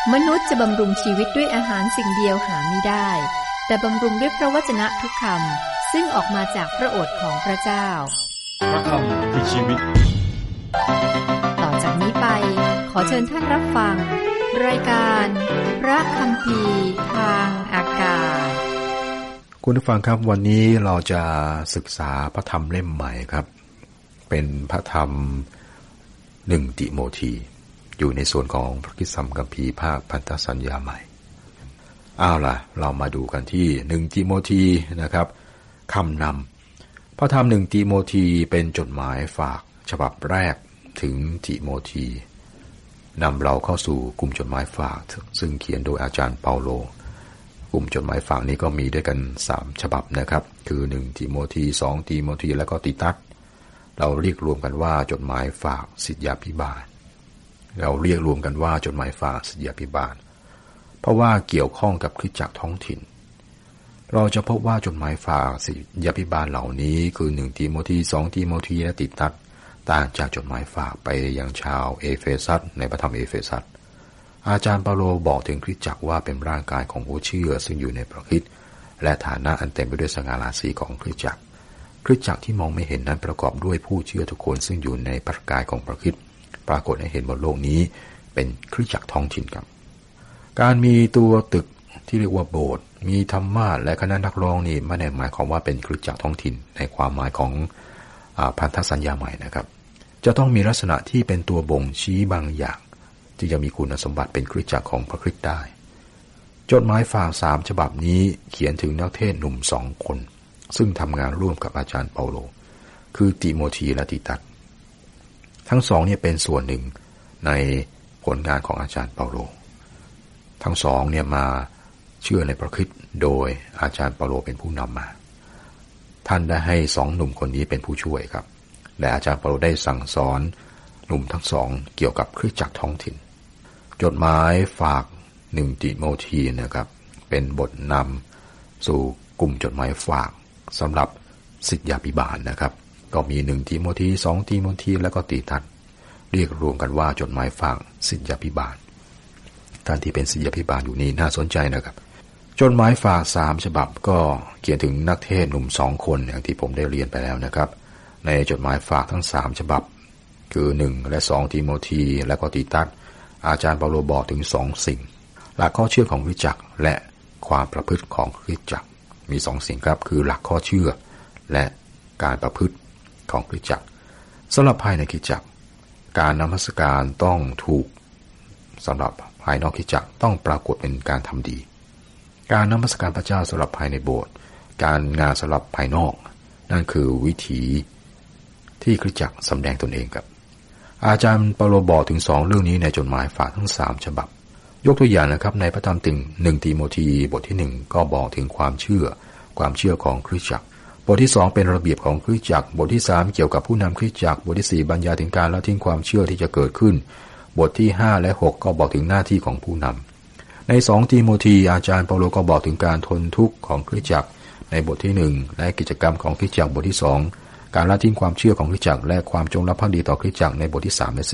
มนุษย์จะบำรุงชีวิตด้วยอาหารสิ่งเดียวหาไม่ได้แต่บำรุงด้วยพระวจนะทุกคำซึ่งออกมาจากพระโอษฐ์ของพระเจ้าพระคำคือชีวิตต่อจากนี้ไปขอเชิญท่านรับฟังรายการพระคัมภีร์ทางอากาศคุณผู้ฟังครับวันนี้เราจะศึกษาพระธรรมเล่มใหม่ครับเป็นพระธรรม1ติโมธีอยู่ในส่วนของพระคัมภีร์ภาคพันธสัญญาใหม่เอาล่ะเรามาดูกันที่1ติโมธีนะครับคำนำพระธรรม1ติโมธีเป็นจดหมายฝากฉบับแรกถึงติโมธีนำเราเข้าสู่กลุ่มจดหมายฝากซึ่งเขียนโดยอาจารย์เปาโลกลุ่มจดหมายฝากนี้ก็มีด้วยกัน3ฉบับนะครับคือ1ติโมธี2ติโมธีและก็ติตัสเราเรียกรวมกันว่าจดหมายฝากศิษยาภิบาลเราเรียกรวมกันว่าจดหมายฝากศิษยาภิบาลเพราะว่าเกี่ยวข้องกับคริสตจักรท้องถิ่นเราจะพบว่าจดหมายฝากศิษยาภิบาลเหล่านี้คือ1ติโมธี2ติโมธีและติตัสต่างจากจดหมายฝากไปยังชาวเอเฟซัสในพระธรรมเอเฟซัสอาจารย์เปาโลบอกถึงคริสตจักรว่าเป็นร่างกายของผู้เชื่อซึ่งอยู่ในพระคริสต์และฐานะอันเต็มไปด้วยสง่าราศีของคริสตจักรที่มองไม่เห็นนั้นประกอบด้วยผู้เชื่อทุกคนซึ่งอยู่ในพระกายของพระคริสต์ปรากฏให้เห็นบนโลกนี้เป็นคริสตจักรท้องถิ่นครับการมีตัวตึกที่เรียกว่าโบสถ์มีธรรมาสน์และคณะนักร้องนี่ไม่ได้หมายความว่าเป็นคริสตจักรท้องถิ่นในความหมายของพันธสัญญาใหม่นะครับจะต้องมีลักษณะที่เป็นตัวบ่งชี้บางอย่างที่จะมีคุณสมบัติเป็นคริสตจักรของพระคริสต์ได้จดหมายฝาก3ฉบับนี้เขียนถึงนักเทศน์หนุ่ม2คนซึ่งทำงานร่วมกับอาจารย์เปาโลคือติโมธีและติตัสทั้งสองเนี่ยเป็นส่วนหนึ่งในผลงานของอาจารย์เปาโลทั้งสองเนี่ยมาเชื่อในพระคริสต์โดยอาจารย์เปาโลเป็นผู้นำมาท่านได้ให้2หนุ่มคนนี้เป็นผู้ช่วยครับและอาจารย์เปาโลได้สั่งสอนหนุ่มทั้งสองเกี่ยวกับคริสตจักรท้องถิ่นจดหมายฝาก1ติโมธีนะครับเป็นบทนำสู่กลุ่มจดหมายฝากสำหรับศิษยาภิบาลนะครับก็มี1ติโมธี2ติโมธีแล้วก็ติตัสเรียกรวมกันว่าจดหมายฝากศิษยาภิบาลท่านที่เป็นศิษยาภิบาลอยู่นี้น่าสนใจนะครับจดหมายฝาก3ฉบับก็เขียนถึงนักเทศน์หนุ่ม2คนอย่างที่ผมได้เรียนไปแล้วนะครับในจดหมายฝากทั้ง3ฉบับคือ1และ2ติโมธีและก็ติตัสอาจารย์เปาโลบอกถึง2สิ่งหลักข้อเชื่อของคริสตจักรและความประพฤติของคริสตจักรมี2สิ่งครับคือหลักข้อเชื่อและการประพฤติของคริสตจักรสำหรับภายในคริสตจักรการนมัสการต้องถูกสำหรับภายนอกคริสตจักรต้องปรากฏเป็นการทำดีการนมัสการพระเจ้าสำหรับภายในโบสถ์การงานสำหรับภายนอกนั่นคือวิถีที่คริสตจักรสำแดงตนเองครับอาจารย์เปาโลบอกถึง2เรื่องนี้ในจดหมายฝากทั้ง3ฉบับยกตัวอย่างนะครับในพระธรรม1ติโมธีบทที่1ก็บอกถึงความเชื่อของคริสตจักรบทที่2เป็นระเบียบของคริสตจักรบทที่3เกี่ยวกับผู้นำคริสตจักรบทที่4บรรยายถึงการละทิ้งความเชื่อที่จะเกิดขึ้นบทที่5และ6ก็บอกถึงหน้าที่ของผู้นำใน2ติโมธีอาจารย์เปาโลก็บอกถึงการทนทุกข์ของคริสตจักรในบทที่1และกิจกรรมของคริสตจักรบทที่2การละทิ้งความเชื่อของคริสตจักรและความจงรักภักดีต่อคริสตจักรในบทที่3และ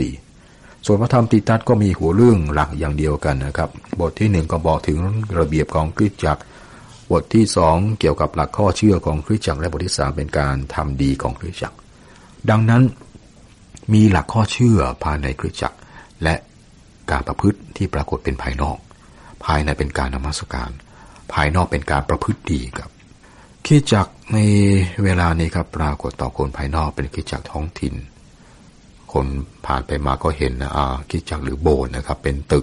4ส่วนพระธรรมติตัสก็มีหัวเรื่องหลักอย่างเดียวกันนะครับบทที่1ก็บอกถึงระเบียบของคริสตจักรบทที่2เกี่ยวกับหลักข้อเชื่อของคริสตจักรและบทที่3เป็นการทำดีของคริสตจักรดังนั้นมีหลักข้อเชื่อภายในคริสตจักรและการประพฤติที่ปรากฏเป็นภายนอกภายในเป็นการนมัสการภายนอกเป็นการประพฤติดีครับคริสตจักรในเวลานี้ครับปรากฏต่อคนภายนอกเป็นคริสตจักรท้องถิ่นคนผ่านไปมาก็เห็นคริสตจักรหรือโบสถ์นะครับเป็นตึก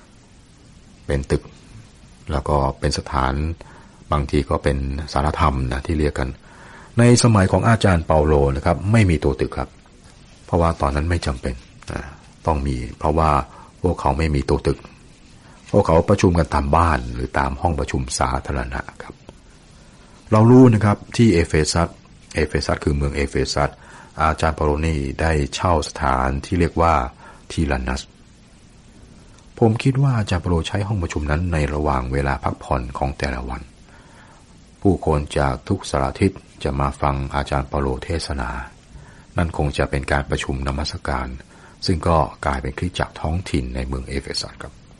แล้วก็เป็นสถานบางทีก็เป็นสารธรรมนะที่เรียกกันในสมัยของอาจารย์เปาโลนะครับไม่มีตัวตึกครับเพราะว่าตอนนั้นไม่จำเป็นต้องมีเพราะว่าพวกเขาไม่มีตัวตึกพวกเขาประชุมกันตามบ้านหรือตามห้องประชุมสาธารณะครับเรารู้นะครับที่เอเฟซัสคือเมืองเอเฟซัสอาจารย์เปาโลนี่ได้เช่าสถานที่เรียกว่าทีลานัสผมคิดว่าอาจารย์เปาโลใช้ห้องประชุมนั้นในระหว่างเวลาพักผ่อนของแต่ละวันผู้คนจากทุกสารทิศจะมาฟังอาจารย์เปาโลเทศนานั่นคงจะเป็นการประชุมนมัสการซึ่งก็กลายเป็นคริสตจักรท้องถิ่นในเมืองเอเฟซัสครับ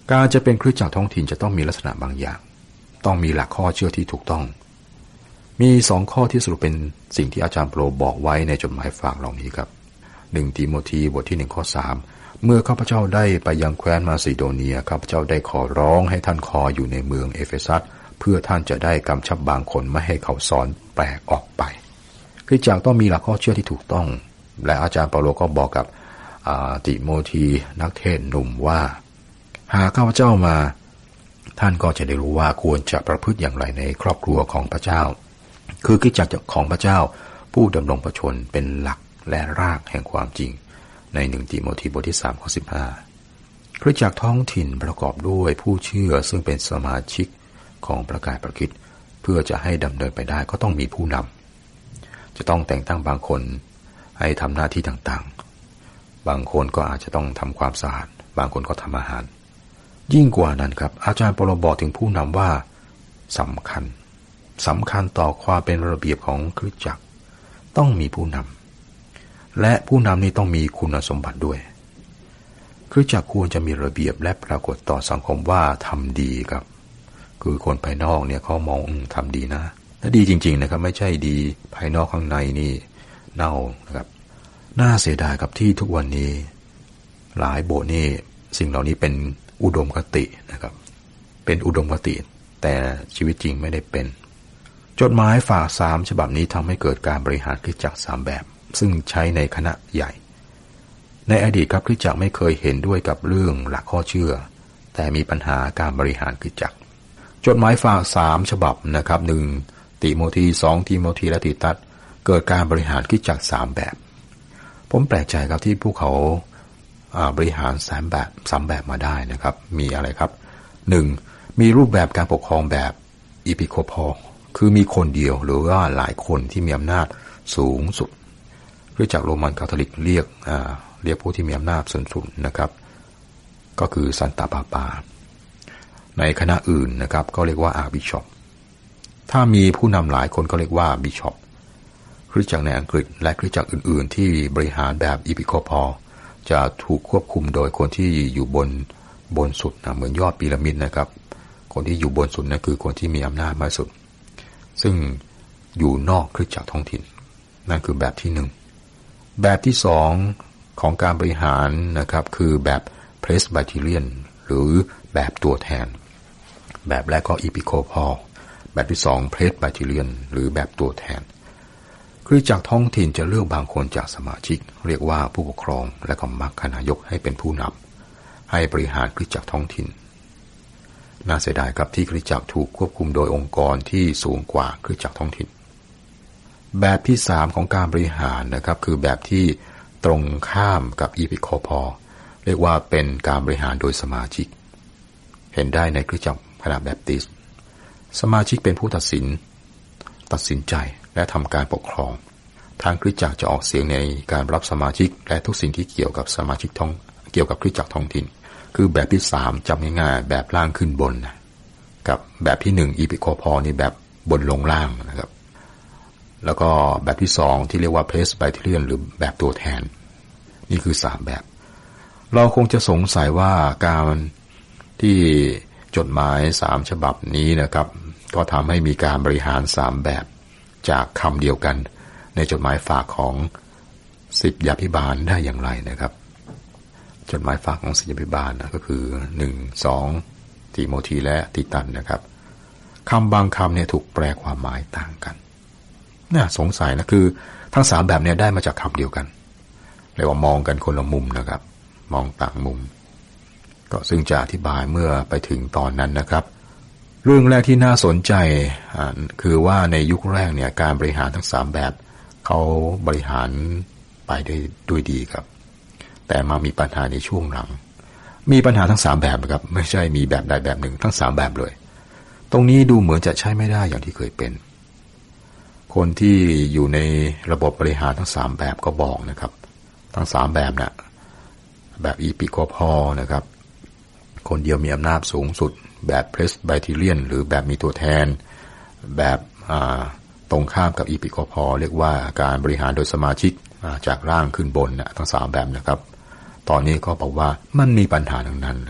การจะเป็นคริสตจักรท้องถิ่นจะต้องมีลักษณะบางอย่างต้องมีหลักข้อเชื่อที่ถูกต้องมี2ข้อที่สรุปเป็นสิ่งที่อาจารย์เปาโลบอกไว้ในจดหมายฝากเหล่านี้ครับ1ติโมธีบทที่1ข้อ3เมื่อข้าพเจ้าได้ไปยังแคว้นมาซิโดเนียข้าพเจ้าได้ขอร้องให้ท่านคอยอยู่ในเมืองเอเฟซัสเพื่อท่านจะได้กำชับบางคนไม่ให้เขาสอนแปลกออกไปคริสตจักรต้องมีหลักข้อเชื่อที่ถูกต้องและอาจารย์เปาโลก็บอกกับติโมธีนักเทศน์หนุ่มว่าหากข้าพเจ้ามาท่านก็จะได้รู้ว่าควรจะประพฤติอย่างไรในครอบครัวของพระเจ้าคือคริสตจักรของพระเจ้าผู้ดำรงพระชนเป็นหลักและรากแห่งความจริงใน1ติโมธีบทที่3ข้อ15คริสตจักรท้องถิ่นประกอบด้วยผู้เชื่อซึ่งเป็นสมาชิกของพระกายพระคริสต์เพื่อจะให้ดำเนินไปได้ก็ต้องมีผู้นำจะต้องแต่งตั้งบางคนให้ทำหน้าที่ต่างๆบางคนก็อาจจะต้องทำความสะอาดบางคนก็ทำอาหารยิ่งกว่านั้นครับอาจารย์เปาโลบอกถึงผู้นำว่าสำคัญต่อความเป็นระเบียบของคริสตจักรต้องมีผู้นำและผู้นำนี้ต้องมีคุณสมบัติด้วยคริสตจักรควรจะมีระเบียบและปรากฏต่อสังคมว่าทำดีครับคือคนภายนอกเนี่ยเขามองทำดีนะและดีจริงๆนะครับไม่ใช่ดีภายนอกข้างในนี่เน่านะครับน่าเสียดายครับที่ทุกวันนี้หลายโบสถ์นี่สิ่งเหล่านี้เป็นอุดมคตินะครับเป็นอุดมคติแต่ชีวิตจริงไม่ได้เป็นจดหมายฝาก3ฉบับนี้ทำให้เกิดการบริหารคริสตจักร3แบบซึ่งใช้ในคณะใหญ่ในอดีตครับคริสตจักรไม่เคยเห็นด้วยกับเรื่องหลักข้อเชื่อแต่มีปัญหาการบริหารคริสตจักรจดหมายฝาก3ฉบับนะครับ1ติโมธี2ติโมธีและติตัสเกิดการบริหารคริสตจักร3แบบผมแปลกใจครับที่พวกเขาบริหาร3แบบมาได้นะครับมีอะไรครับ1มีรูปแบบการปกครองแบบอีพิโคพอลคือมีคนเดียวหรือว่าหลายคนที่มีอำนาจสูงสุดคริสตจักรโรมันคาทอลิกเรียกผู้ที่มีอำนาจสูงสุดนะครับก็คือซันตาปาปาในคณะอื่นนะครับก็เรียกว่าอาร์บิชอปถ้ามีผู้นำหลายคนก็เรียกว่าบิชอปคริสตจักรในอังกฤษและคริสตจักรอื่นๆที่บริหารแบบอีพิโคพอลจะถูกควบคุมโดยคนที่อยู่บนสุดนะเหมือนยอดพีระมิดนะครับคนที่อยู่บนสุดนั่นคือคนที่มีอำนาจมากสุดซึ่งอยู่นอกคริสตจักรท้องถิ่นนั่นคือแบบที่1แบบที่2ของการบริหารนะครับคือแบบเพรสไบทีเรียนหรือแบบตัวแทนแบบแรกก็อีพิโคพอลแบบที่2เพรสไบทีเรียนหรือแบบตัวแทนคริสตจักรท้องถิ่นจะเลือกบางคนจากสมาชิกเรียกว่าผู้ปกครองและก็มัคคณายกให้เป็นผู้นำให้บริหารคริสตจักรท้องถิ่นน่าเสียดายครับที่คริสตจักรถูกควบคุมโดยองค์กรที่สูงกว่าคริสตจักรท้องถิ่นแบบที่3ของการบริหารนะครับคือแบบที่ตรงข้ามกับอีพิโคพอลเรียกว่าเป็นการบริหารโดยสมาชิกเห็นได้ในคริสตจักรคณะแบปติสต์สมาชิกเป็นผู้ตัดสินใจและทำการปกครองทางคริสตจักรจะออกเสียงในการรับสมาชิกและทุกสิ่งที่เกี่ยวกับสมาชิกเกี่ยวกับคริสตจักรท้องถิ่นคือแบบที่3จำง่ายๆแบบล่างขึ้นบนกับแบบที่1อีพิโคพอลนี่แบบบนลงล่างนะครับแล้วก็แบบที่2ที่เรียกว่าเพรสไบทีเรียนหรือแบบตัวแทนนี่คือ3แบบเราคงจะสงสัยว่าการที่จดหมาย3ฉบับนี้นะครับก็ทำให้มีการบริหาร3แบบจากคำเดียวกันในจดหมายฝากของศิษยาภิบาลได้อย่างไรนะครับจดหมายฝากของศิษยาภิบาลนะก็คือ1 2ติโมธีและติตัสนะครับคำบางคำเนี่ยถูกแปลความหมายต่างกันน่าสงสัยนะคือทั้ง3แบบเนี่ยได้มาจากคำเดียวกันเรียกว่ามองกันคนละมุมนะครับมองต่างมุมก็ซึ่งจะอธิบายเมื่อไปถึงตอนนั้นนะครับเรื่องแรกที่น่าสนใจคือว่าในยุคแรกเนี่ยการบริหารทั้ง3แบบเขาบริหารไปได้ด้วยดีครับแต่มามีปัญหาในช่วงหลังมีปัญหาทั้ง3แบบนะครับไม่ใช่มีแบบใดแบบหนึ่งทั้ง3แบบเลยตรงนี้ดูเหมือนจะใช้ไม่ได้อย่างที่เคยเป็นคนที่อยู่ในระบบบริหารทั้ง3แบบก็บอกนะครับทั้ง3แบบนะแบบอีพิโคพอลนะครับคนเดียวมีอำนาจสูงสุดแบบเพรสไบทีเรียนหรือแบบมีตัวแทนแบบตรงข้ามกับอีพิโคพอลเรียกว่าการบริหารโดยสมาชิกจากล่างขึ้นบนนะทั้ง3แบบนะครับตอนนี้ก็บอกว่ามันมีปัญหาทั้งนั้นนะครับ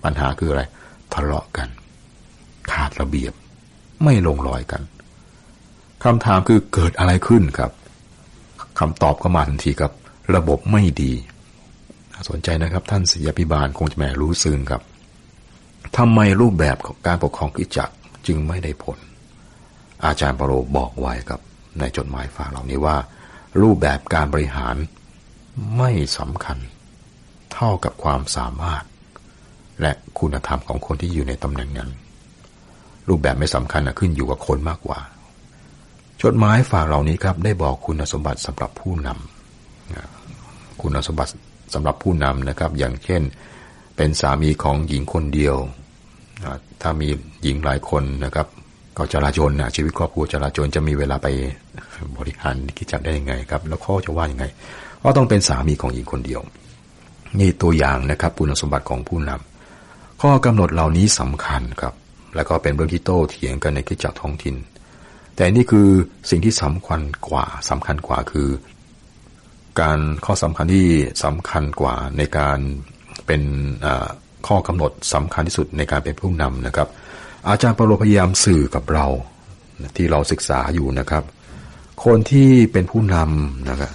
ปัญหาคืออะไรทะเลาะกันขาดระเบียบไม่ลงรอยกันคำถามคือเกิดอะไรขึ้นครับคำตอบก็มาทันทีครับระบบไม่ดีสนใจนะครับท่านศิษยาภิบาลคงจะแหมรู้ซึ้งครับทำไมรูปแบบของการปกครองคริสตจักรจึงไม่ได้ผลอาจารย์เปาโลบอกไว้ครับในจดหมายฝากเหล่านี้ว่ารูปแบบการบริหารไม่สำคัญเท่ากับความสามารถและคุณธรรมของคนที่อยู่ในตำแหน่งนั้นรูปแบบไม่สำคัญขึ้นอยู่กับคนมากกว่าจดหมายฝากเหล่านี้ครับได้บอกคุณสมบัติสำหรับผู้นำคุณสมบัติสำหรับผู้นำนะครับอย่างเช่นเป็นสามีของหญิงคนเดียวถ้ามีหญิงหลายคนนะครับก็จลาจลชีวิตครอบครัวจลาจลจะมีเวลาไปบริหารคริสตจักรได้ยังไงครับแล้วเขาจะว่ายังไงก็ต้องเป็นสามีของหญิงคนเดียวนี่ตัวอย่างนะครับคุณสมบัติของผู้นำข้อกำหนดเหล่านี้สำคัญครับแล้วก็เป็นเรื่องที่โต้เถียงกันในคริสตจักรท้องถิ่นแต่นี่คือสิ่งที่สำคัญกว่าคือการข้อสำคัญที่สำคัญกว่าในการเป็นข้อกำหนดสำคัญที่สุดในการเป็นผู้นำนะครับอาจารย์เปาโลพยายามสื่อกับเราที่เราศึกษาอยู่นะครับคนที่เป็นผู้นำนะครับ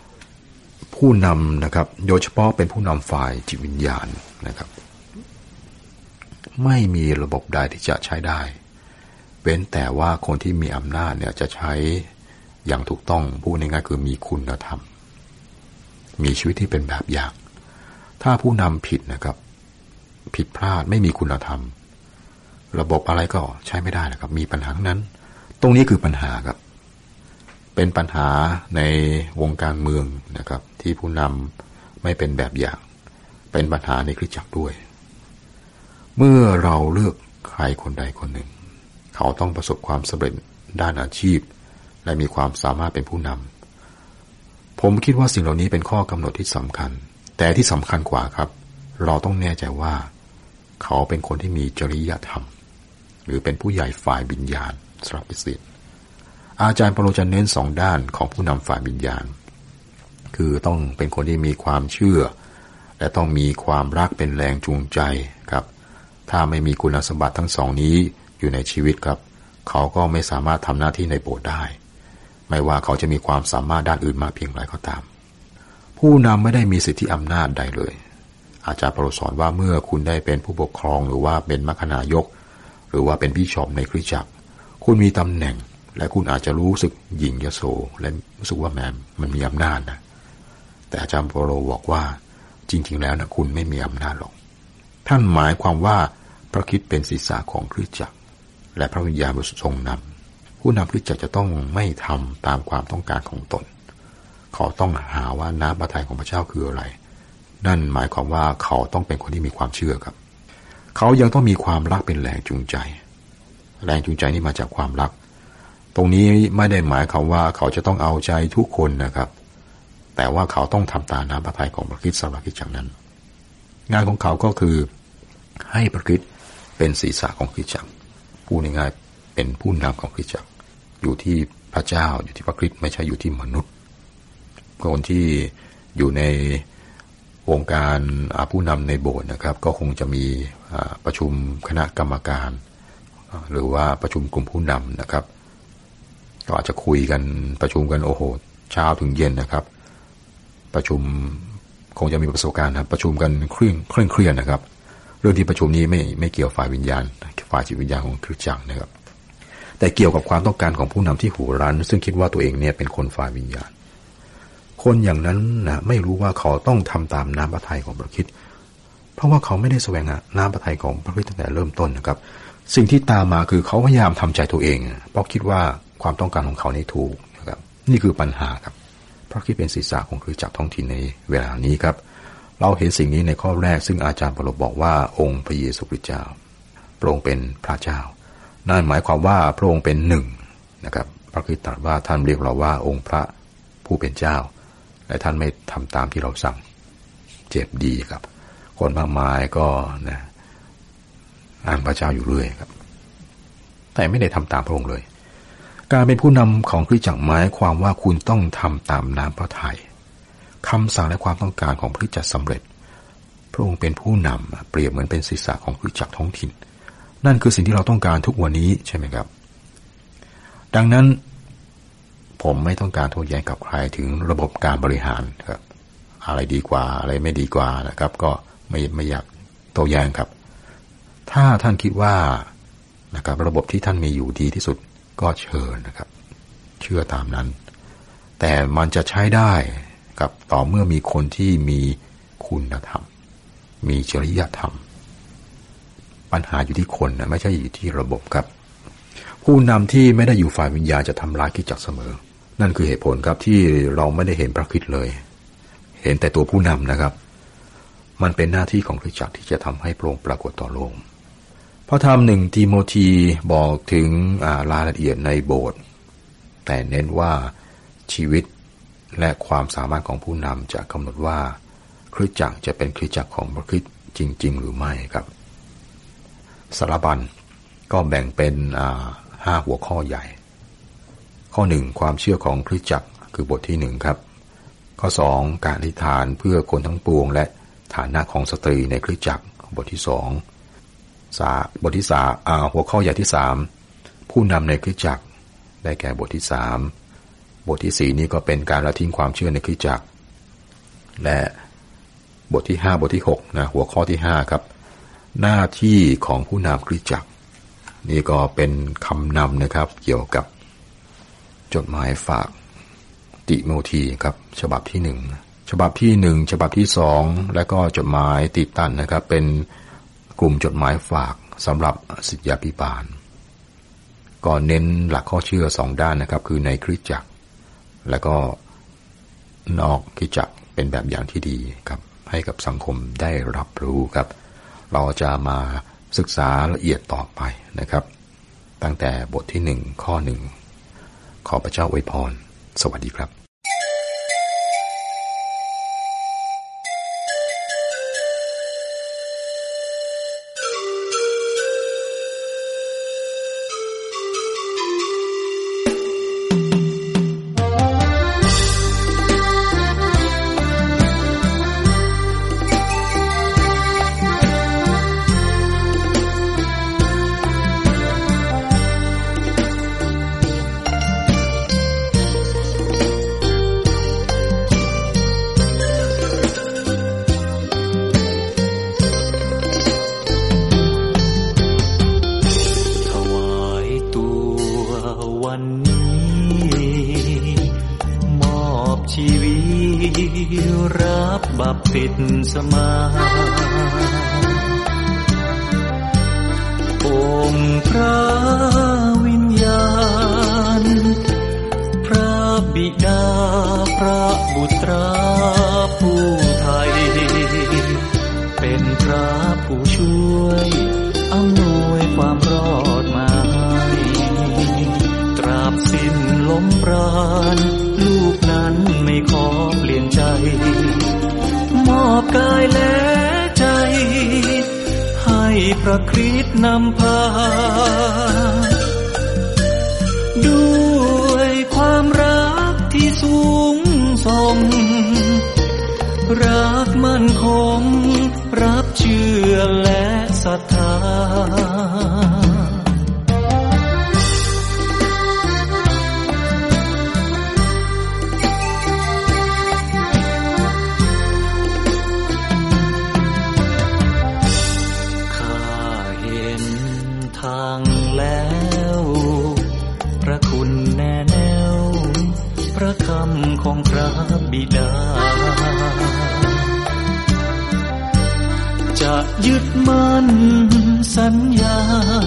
โดยเฉพาะเป็นผู้นำฝ่ายจิตวิญญาณนะครับไม่มีระบบใดที่จะใช้ได้เว้นแต่ว่าคนที่มีอำนาจเนี่ยจะใช้อย่างถูกต้องพูดง่ายๆคือมีคุณธรรมมีชีวิตที่เป็นแบบอย่างถ้าผู้นำผิดนะครับผิดพลาดไม่มีคุณธรรมระบบอะไรก็ใช้ไม่ได้นะครับมีปัญหาทั้งนั้นตรงนี้คือปัญหาครับเป็นปัญหาในวงการเมืองนะครับที่ผู้นำไม่เป็นแบบอย่างเป็นปัญหาในคริสตจักรด้วยเมื่อเราเลือกใครคนใดคนหนึ่งเขาต้องประสบความสำเร็จด้านอาชีพและมีความสามารถเป็นผู้นำผมคิดว่าสิ่งเหล่านี้เป็นข้อกำหนดที่สำคัญแต่ที่สำคัญกว่าครับเราต้องแน่ใจว่าเขาเป็นคนที่มีจริยธรรมหรือเป็นผู้ใหญ่ฝ่ายวิญญาณสำหรับคริสเตียนอาจารย์เปาโลจะเน้น2ด้านของผู้นำฝ่ายวิญญาณคือต้องเป็นคนที่มีความเชื่อและต้องมีความรักเป็นแรงจูงใจครับถ้าไม่มีคุณสมบัติทั้งสองนี้อยู่ในชีวิตครับเขาก็ไม่สามารถทำหน้าที่ในโบสถ์ได้ไม่ว่าเขาจะมีความสามารถด้านอื่นมาเพียงไรก็ตามผู้นำไม่ได้มีสิทธิอำนาจใดเลยอาจารย์เปาโลสอนว่าเมื่อคุณได้เป็นผู้ปกครองหรือว่าเป็นมัคคณายกหรือว่าเป็นบิชอปในคริสตจักรคุณมีตำแหน่งและคุณอาจจะรู้สึกหยิ่งยโสและรู้สึกว่ามันมีอำนาจนะแต่อาจารย์เปาโลบอกว่าจริงๆแล้วนะคุณไม่มีอำนาจหรอกท่านหมายความว่าพระคริสต์เป็นศีรษะของคริสตจักรและพระวิญญาณบริสุทธิ์ทรงนำผู้นำคริสตจักรจะต้องไม่ทำตามความต้องการของตนเขาต้องหาว่าน้ำพระทัยของพระเจ้าคืออะไรนั่นหมายความว่าเขาต้องเป็นคนที่มีความเชื่อครับเขายังต้องมีความรักเป็นแรงจูงใจนี่มาจากความรักตรงนี้ไม่ได้หมายความว่าเขาจะต้องเอาใจทุกคนนะครับแต่ว่าเขาต้องทำตามน้ำพระทัยของพระคริสต์สำหรับคริสตจักรนั้นงานของเขาก็คือให้พระคริสต์เป็นศีรษะของคริสตจักรพูดง่ายๆเป็นผู้นำของคริสตจักรอยู่ที่พระเจ้าอยู่ที่พระคริสต์ไม่ใช่อยู่ที่มนุษย์คนที่อยู่ในวงการผู้นำในโบสถ์นะครับก็คงจะมีประชุมคณะกรรมการหรือว่าประชุมกลุ่มผู้นำนะครับก็อาจจะคุยกันประชุมกันโอ้โหเช้าถึงเย็นนะครับประชุมคงจะมีประสบการณ์นะประชุมกันเครียดนะครับเรื่องที่ประชุมนี้ไม่เกี่ยวฝ่ายวิญญาณฝ่ายจิตวิญญาณของคริสตจักรนะครับแต่เกี่ยวกับความต้องการของผู้นำที่หูรั้นซึ่งคิดว่าตัวเองเนี่ยเป็นคนฝ่ายวิญญาณคนอย่างนั้นนะไม่รู้ว่าเขาต้องทำตามน้ำพระทัยของพระคริสต์เพราะว่าเขาไม่ได้แสวงหาน้ำพระทัยของพระคริสต์ตั้งแต่เริ่มต้นนะครับสิ่งที่ตามมาคือเขาพยายามทำใจตัวเองเพราะคิดว่าความต้องการของเขานี่ถูกนะครับนี่คือปัญหาครับพระคริสต์เป็นศีรษะของคริสตจักรท้องถิ่นในเวลานี้ครับเราเห็นสิ่งนี้ในข้อแรกซึ่งอาจารย์เปาโลบอกว่าองค์พระเยซูคริสต์เจ้าพระองค์เป็นพระเจ้านั่นหมายความว่าพระองค์เป็นหนึ่งนะครับพระคริสต์ตรัสว่าท่านเรียกเราว่าองค์พระผู้เป็นเจ้าและท่านไม่ทำตามที่เราสั่งเจ็บดีครับคนมากมายก็นะอ้างพระเจ้าอยู่เรื่อยครับแต่ไม่ได้ทำตามพระองค์เลยการเป็นผู้นำของคริสตจักรหมายความว่าคุณต้องทำตามน้ำพระทัยคำสั่งและความต้องการของพระคริสตจักรสำเร็จระองค์เป็นผู้นำเปรียบเหมือนเป็นศีรษะของคริสตจักรท้องถิ่นนั่นคือสิ่งที่เราต้องการทุกวันนี้ใช่ไหมครับดังนั้นผมไม่ต้องการโต้แย้งกับใครถึงระบบการบริหารครับอะไรดีกว่าอะไรไม่ดีกว่านะครับก็ไม่อยากโต้แย้งครับถ้าท่านคิดว่านะครับระบบที่ท่านมีอยู่ดีที่สุดก็เชิญนะครับเชื่อตามนั้นแต่มันจะใช้ได้กับต่อเมื่อมีคนที่มีคุณธรรมมีจริยธรรมปัญหาอยู่ที่คนนะไม่ใช่อยู่ที่ระบบครับผู้นำที่ไม่ได้อยู่ฝ่ายวิญญาณจะทำร้ายคริสตจักรเสมอนั่นคือเหตุผลครับที่เราไม่ได้เห็นพระคริสต์เลยเห็นแต่ตัวผู้นำนะครับมันเป็นหน้าที่ของคริสตจักรที่จะทำให้พระองค์ปรากฏต่อโลกพระธรรม1ทิโมธีบอกถึงรายละเอียดในโบสถ์แต่เน้นว่าชีวิตและความสามารถของผู้นำจะกำหนดว่าคริสตจักรจะเป็นคริสตจักรของพระคริสต์จริงๆหรือไม่ครับสารบัญก็แบ่งเป็น5หัวข้อใหญ่ข้อ1ความเชื่อของคริสตจักรคือบทที่1ครับข้อ2การอธิษฐานเพื่อคนทั้งปวงและฐานะของสตรีในคริสตจักรบทที่2บทที่3หัวข้อใหญ่ที่3ผู้นำในคริสตจักรได้แก่บทที่3บทที่4นี้ก็เป็นการละทิ้งความเชื่อในคริสตจักรและบทที่5บทที่6นะหัวข้อที่5ครับหน้าที่ของผู้นำคริสตจักรนี่ก็เป็นคำนำนะครับเกี่ยวกับจดหมายฝากติโมธีครับฉบับที่1ฉบับที่1ฉบับที่2และก็จดหมายติตันนะครับเป็นกลุ่มจดหมายฝากสำหรับศิษยาภิบาลก็เน้นหลักข้อเชื่อ2ด้านนะครับคือในคริสตจักรและก็นอกคริสตจักรเป็นแบบอย่างที่ดีครับให้กับสังคมได้รับรู้ครับเราจะมาศึกษาละเอียดต่อไปนะครับตั้งแต่บทที่1ข้อ1ขอพระเจ้าอวยพรสวัสดีครับสมาองค์พระวิญญาณพระบิดาพระบุตรผู้ไทยเป็นพระผู้ช่วยอำนวยความรอดมาให้ตราบสิ้นลมปราณลูกนั้นไม่ขอเปลี่ยนใจมอบกายและใจให้พระคริสต์นำพาด้วยความรักที่สูงส่งรักมั่นคงรับเชื่อและศรัทธาของพระบิดาจะยึดมั่นสัญญา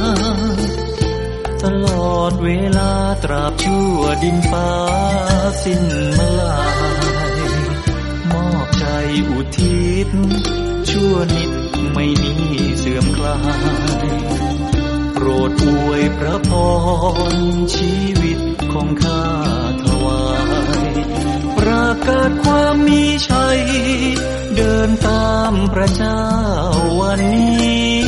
ตลอดเวลาตราบชั่วดินฟ้าสิ้นมาลายมอบใจอุทิศชั่วนิดไม่มีเสื่อมคลายโปรดอวยพระพรชีวิตของข้าถวายประกาศความมีชัยเดินตามพระเจ้าวันนี้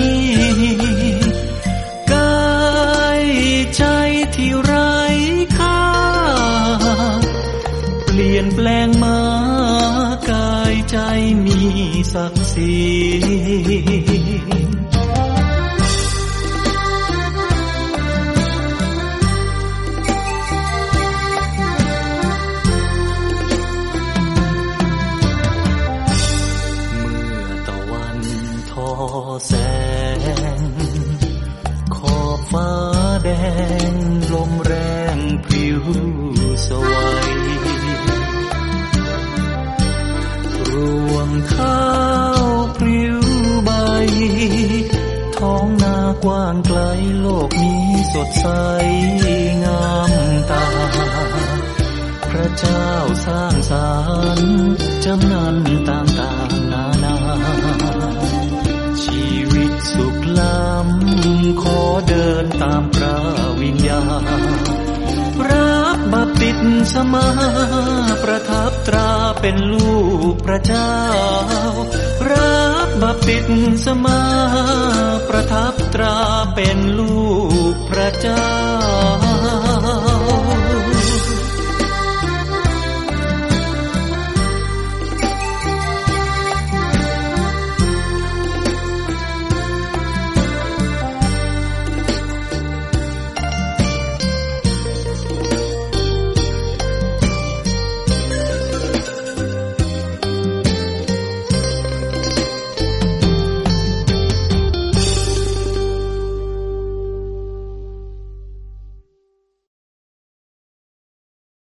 กายใจที่ไร้ค่าเปลี่ยนแปลงมากายใจมีศักดิ์ศีแสงขอบฟ้าแดงลมแรงพริ้วสวัยรวงข้าวพริ้วใบท้องนากว้างไกลโลกนี้สดใสงามตาพระเจ้าสร้างสรรค์จำนันต่างๆนานาชีวิตสุขล้ำขอเดินตามพระวิญญาณรับบัพติศมาประทับตราเป็นลูกพระเจ้ารับบัพติศมาประทับตราเป็นลูกพระเจ้า